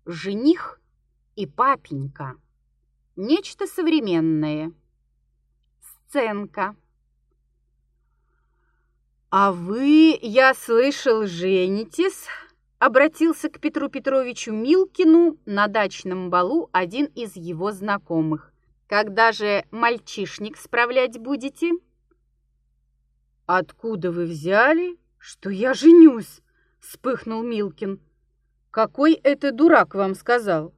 Жених и папенька. Нечто современное. Сценка. «А вы, я слышал, женитесь?» — обратился к Петру Петровичу Милкину на дачном балу один из его знакомых. «Когда же мальчишник справлять будете?» «Откуда вы взяли, что я женюсь?» — вспыхнул Милкин. «Какой это дурак вам сказал?»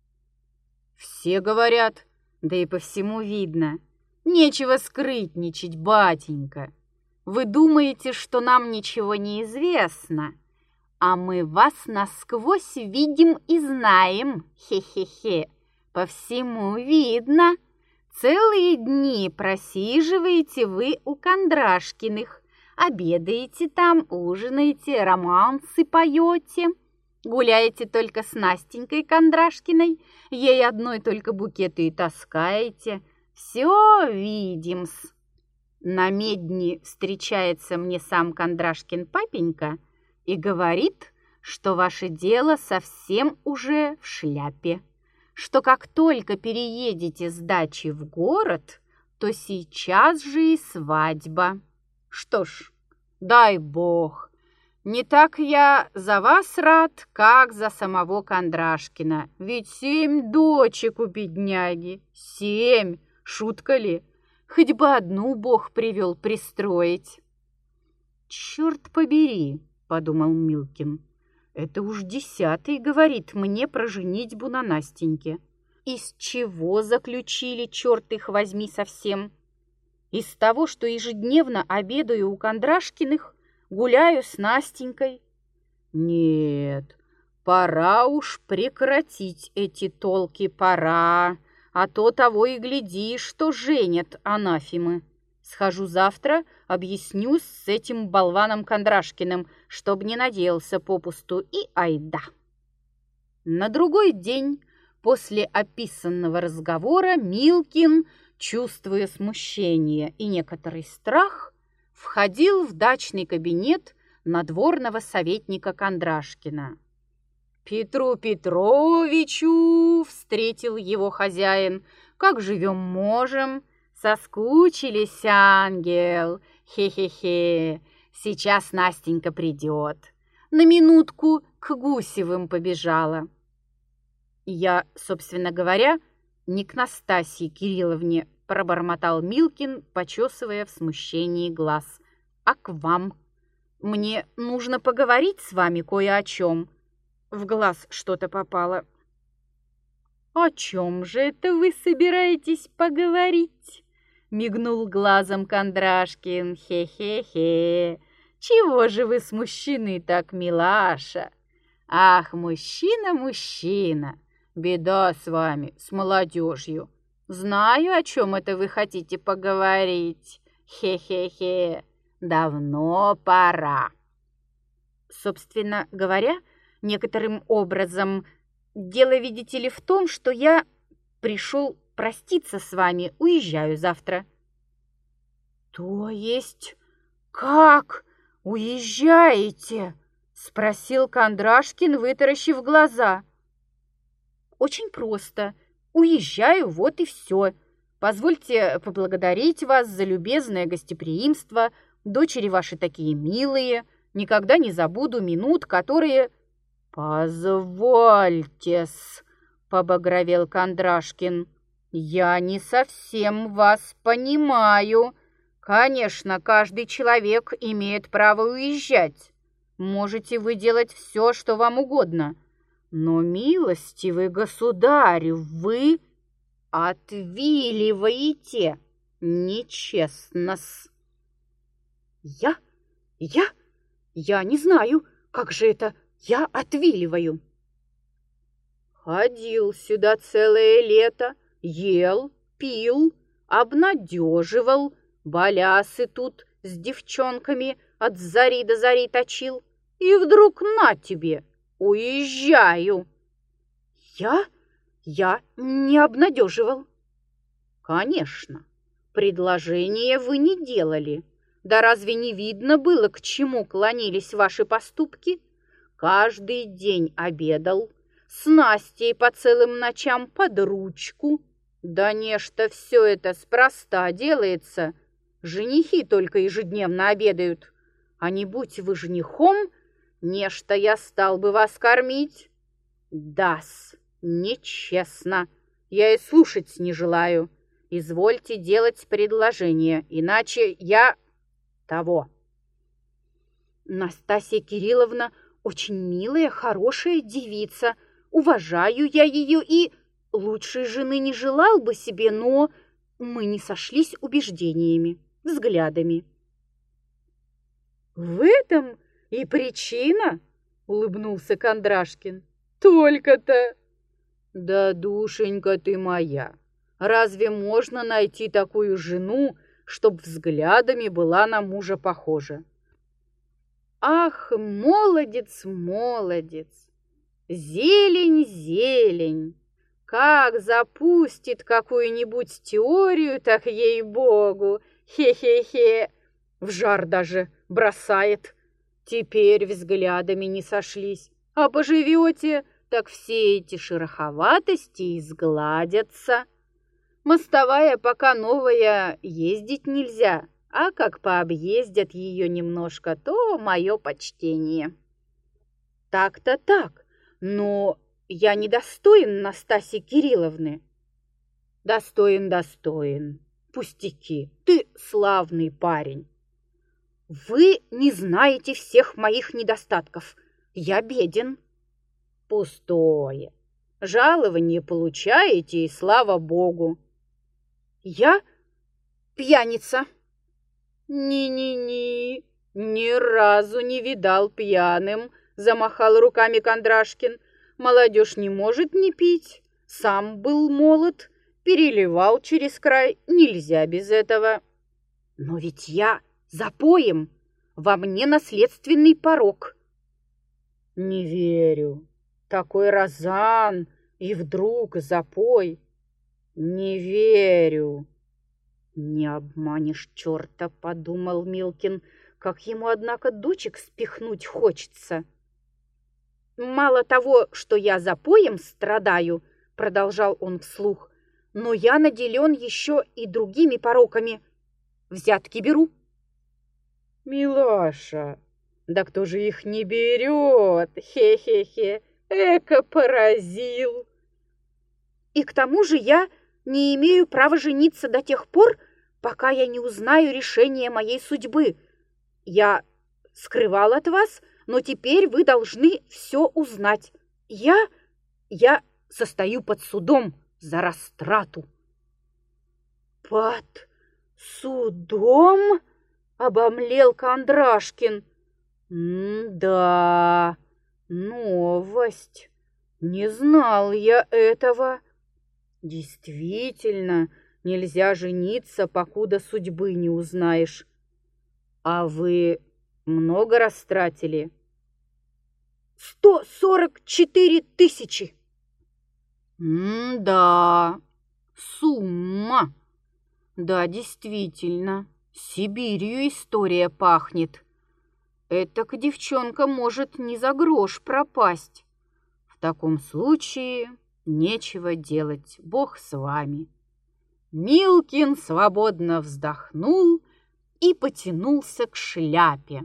«Все говорят, да и по всему видно. Нечего скрытничать, батенька. Вы думаете, что нам ничего не известно, а мы вас насквозь видим и знаем, хе-хе-хе. По всему видно. Целые дни просиживаете вы у Кондрашкиных, обедаете там, ужинаете, романсы поете, гуляете только с Настенькой Кондрашкиной, ей одной только букеты и таскаете. Все видим-с. На медне встречается мне сам Кондрашкин папенька и говорит, что ваше дело совсем уже в шляпе, что как только переедете с дачи в город, то сейчас же и свадьба. Что ж, дай бог, не так я за вас рад, как за самого Кондрашкина, ведь 7 дочек у бедняги, 7, шутка ли? Хоть бы одну бог привел пристроить. «Черт побери», — подумал Милкин, — «это уж 10-й говорит мне про женитьбу на Настеньке. Из чего заключили, черт их возьми совсем? Из того, что ежедневно обедаю у Кондрашкиных, гуляю с Настенькой? Нет, пора уж прекратить эти толки, пора. А то того и гляди, что женят анафемы. Схожу завтра, объяснюсь с этим болваном Кондрашкиным, чтоб не надеялся попусту, и айда». На другой день после описанного разговора Милкин, чувствуя смущение и некоторый страх, входил в дачный кабинет надворного советника Кондрашкина. «Петру Петровичу!» — встретил его хозяин. «Как живем можем? Соскучились, ангел! Хе-хе-хе! Сейчас Настенька придет. На минутку к Гусевым побежала». «Я, собственно говоря, не к Настасье Кирилловне», — пробормотал Милкин, почесывая в смущении глаз, — «а к вам. Мне нужно поговорить с вами кое о чем». В глаз что-то попало. «О чем же это вы собираетесь поговорить?» — мигнул глазом Кондрашкин. «Хе-хе-хе! Чего же вы смущены так, милаша? Ах, мужчина, мужчина! Беда с вами, с молодежью. Знаю, о чем это вы хотите поговорить. Хе-хе-хе! Давно пора». Собственно говоря, некоторым образом, дело, видите ли, в том, что я пришел проститься с вами, уезжаю завтра. «То есть как уезжаете?» — спросил Кондрашкин, вытаращив глаза. «Очень просто. Уезжаю, вот и все. Позвольте поблагодарить вас за любезное гостеприимство. Дочери ваши такие милые. Никогда не забуду минут, которые...» «Позвольте-с», — побагровел Кондрашкин, — «я не совсем вас понимаю. Конечно, каждый человек имеет право уезжать. Можете вы делать все, что вам угодно. Но, милостивый государь, вы отвиливаете нечестно-с». Я не знаю, как же это я отвиливаю. Ходил сюда целое лето, ел, пил, обнадеживал, балясы тут с девчонками от зари до зари точил, и вдруг на тебе, уезжаю. Я не обнадеживал. Конечно, предложение вы не делали. Да разве не видно было, к чему клонились ваши поступки? Каждый день обедал, с Настей по целым ночам под ручку. Да нечто все это спроста делается. Женихи только ежедневно обедают. А не будь вы женихом, нечто я стал бы вас кормить. Да-с, нечестно. Я и слушать не желаю. Извольте делать предложение, иначе я того. Настасья Кирилловна очень милая, хорошая девица. Уважаю я ее и лучшей жены не желал бы себе, но мы не сошлись убеждениями, взглядами. В этом и причина, улыбнулся Кондрашкин. Только-то. Да, душенька ты моя, разве можно найти такую жену, чтоб взглядами была на мужа похожа? Ах, молодец, молодец, зелень, зелень, как запустит какую-нибудь теорию, так ей-богу, хе-хе-хе, в жар даже бросает. Теперь взглядами не сошлись, а поживете, так все эти шероховатости изгладятся. Мостовая пока новая, ездить нельзя, а как пообъездят ее немножко, то мое почтение. Так-то так, но я недостоин Настасьи Кирилловны. Достоин, достоин. Пустяки, ты славный парень. Вы не знаете всех моих недостатков. Я беден. Пустое. Жалование получаете, и слава богу. Я пьяница. Ни-ни-ни, ни разу не видал пьяным, замахал руками Кондрашкин. Молодежь не может не пить. Сам был молод, переливал через край. Нельзя без этого. Но ведь я запоем. Во мне наследственный порок. Не верю. Такой розан, и вдруг запой. Не верю. Не обманешь черта, подумал Милкин, как ему, однако, дочек спихнуть хочется. Мало того, что я запоем страдаю, продолжал он вслух, но я наделен еще и другими пороками. Взятки беру. Милаша, да кто же их не берет? Хе-хе-хе. Эко поразил. И к тому же я не имею права жениться до тех пор, пока я не узнаю решение моей судьбы. Я скрывал от вас, но теперь вы должны все узнать. Я состою под судом за растрату. Под судом? Обомлел Кондрашкин. Да, новость. Не знал я этого. Действительно, нельзя жениться, покуда судьбы не узнаешь. А вы много растратили? 144 тысячи. Да, сумма. Да, действительно, Сибирью история пахнет. Этак девчонка может ни за грош пропасть. В таком случае нечего делать, Бог с вами. Милкин свободно вздохнул и потянулся к шляпе.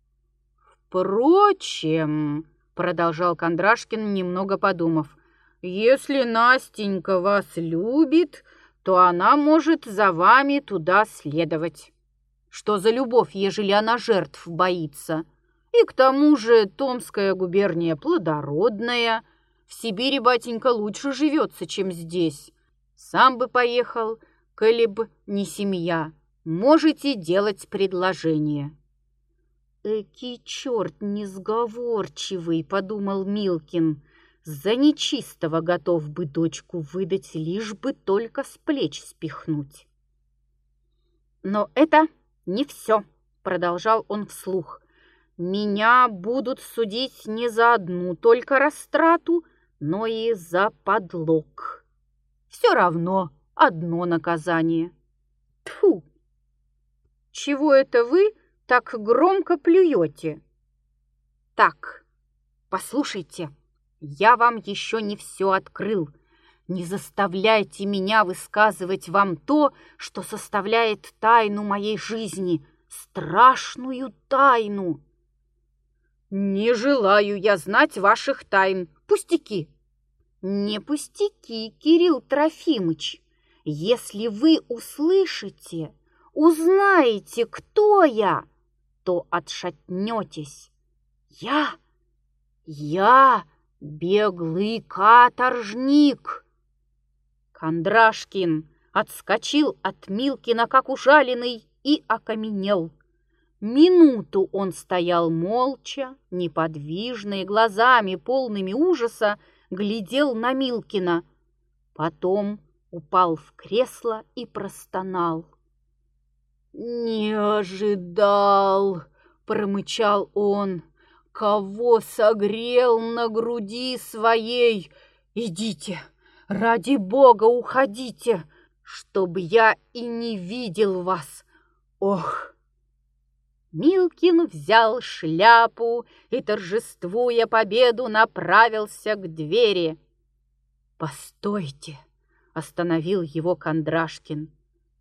Впрочем, продолжал Кондрашкин, немного подумав, если Настенька вас любит, то она может за вами туда следовать. Что за любовь, ежели она жертв боится? И к тому же Томская губерния плодородная. В Сибири, батенька, лучше живется, чем здесь. Сам бы поехал, коли б не семья. Можете делать предложение. Эки черт несговорчивый, подумал Милкин. За нечистого готов бы дочку выдать, лишь бы только с плеч спихнуть. Но это не все, продолжал он вслух. Меня будут судить не за одну только растрату, но и за подлог. Все равно одно наказание. Тьфу! Чего это вы так громко плюете? Так, послушайте, Я вам еще не все открыл. Не заставляйте меня высказывать вам то, что составляет тайну моей жизни, страшную тайну. Не желаю я знать ваших тайн. Пустяки. Не пустяки, Кирилл Трофимыч. Если вы услышите, узнаете, кто я, то отшатнетесь. Я беглый каторжник. Кондрашкин отскочил от Милкина, как ужаленный, и окаменел. Минуту он стоял молча, неподвижно и глазами, полными ужаса, глядел на Милкина. Потом упал в кресло и простонал. «Не ожидал!» — промычал он. «Кого согрел на груди своей? Идите, ради Бога, уходите, чтоб я и не видел вас! Ох!» Милкин взял шляпу и, торжествуя победу, направился к двери. «Постойте!» — остановил его Кондрашкин.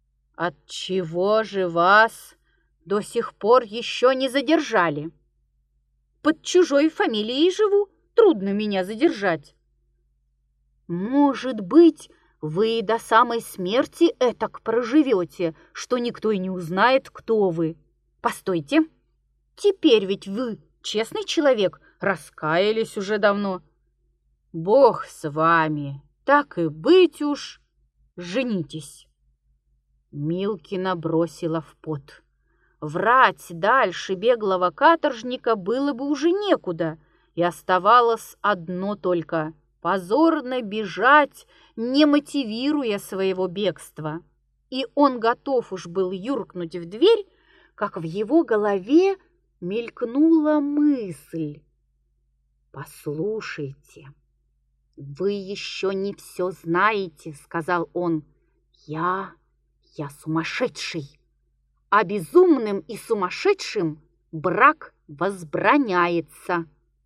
«Отчего же вас до сих пор еще не задержали? Под чужой фамилией живу, трудно меня задержать. Может быть, вы до самой смерти этак проживете, что никто и не узнает, кто вы. Постойте, теперь ведь вы честный человек, раскаялись уже давно. Бог с вами, так и быть уж, женитесь». Милкина бросила в пот. Врать дальше беглого каторжника было бы уже некуда, и оставалось одно только — позорно бежать, не мотивируя своего бегства. И он готов уж был юркнуть в дверь, как в его голове мелькнула мысль. «Послушайте, вы еще не все знаете», — сказал он. Я сумасшедший, а безумным и сумасшедшим брак возбраняется».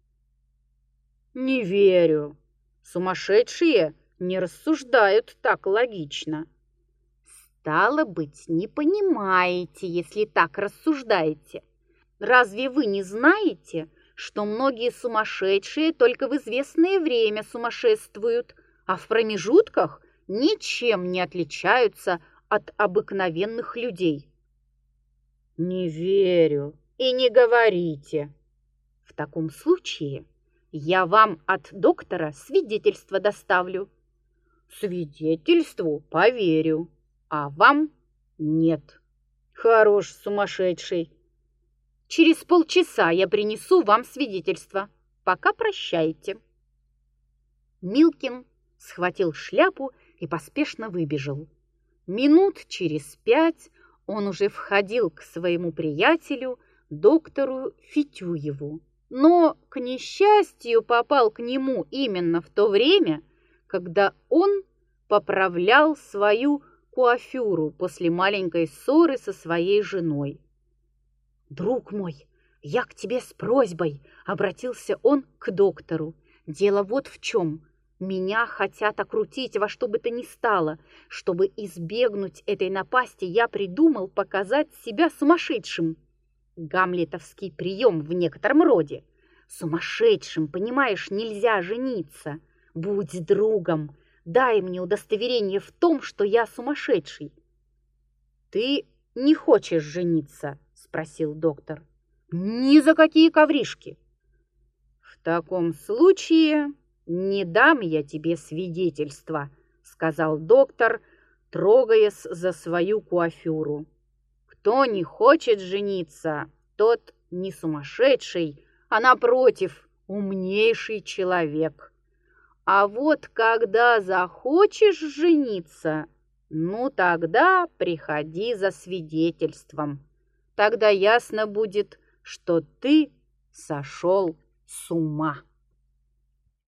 «Не верю. Сумасшедшие не рассуждают так логично». «Стало быть, не понимаете, если так рассуждаете. Разве вы не знаете, что многие сумасшедшие только в известное время сумасшествуют, а в промежутках ничем не отличаются от обыкновенных людей?» «Не верю и не говорите». «В таком случае я вам от доктора свидетельство доставлю». «Свидетельству поверю, а вам нет». «Хорош сумасшедший». «Через полчаса я принесу вам свидетельство. Пока прощайте». Милкин схватил шляпу и поспешно выбежал. Минут через 5 он уже входил к своему приятелю, доктору Фитюеву, но, к несчастью, попал к нему именно в то время, когда он поправлял свою куафюру после маленькой ссоры со своей женой. «Друг мой, я к тебе с просьбой», — обратился он к доктору. «Дело вот в чем. Меня хотят окрутить во что бы то ни стало. Чтобы избегнуть этой напасти, я придумал показать себя сумасшедшим. Гамлетовский прием в некотором роде. Сумасшедшим, понимаешь, нельзя жениться. Будь другом, дай мне удостоверение в том, что я сумасшедший». «Ты не хочешь жениться?» — спросил доктор. «Ни за какие ковришки». «В таком случае не дам я тебе свидетельства», — сказал доктор, трогаясь за свою куафюру. «Кто не хочет жениться, тот не сумасшедший, а, напротив, умнейший человек. А вот когда захочешь жениться, ну тогда приходи за свидетельством. Тогда ясно будет, что ты сошел с ума».